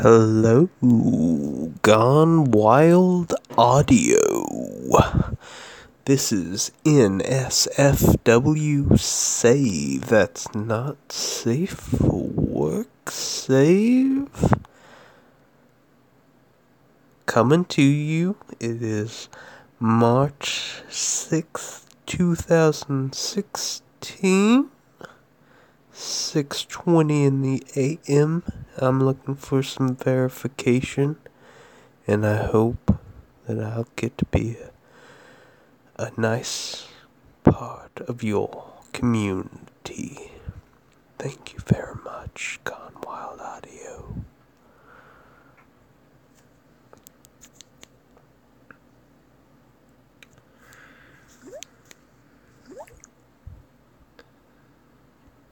Hello, Gone Wild Audio. This is NSFW Save. That's not safe for work. Save. Coming to you. It is March 6th, 2016. 6:20 in the AM. I'm looking for some verification, and I hope that I'll get to be a nice part of your community. Thank you very much. God